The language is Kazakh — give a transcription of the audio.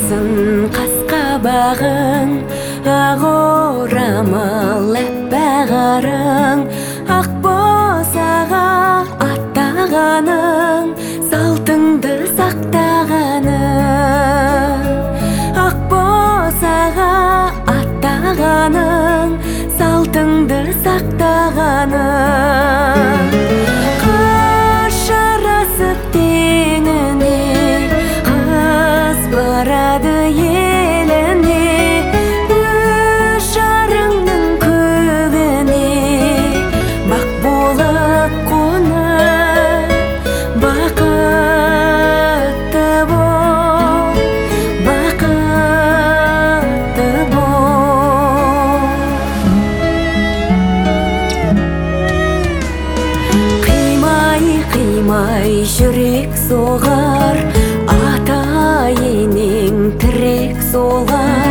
Алтын қасқа бағың, ақ орамал әппағарың, ақ босаға аттағаның, салтыңды сақтағаның. Ақ босаға аттағаның, салтыңды сақтағаның. Қыз жарасып теңіне, қыз барады еліне, өз жарыңның көгіне, бақ болып қонып, бақытты бол, бақытты бол. Қимай жүрек соғар, ата енең тірек солар.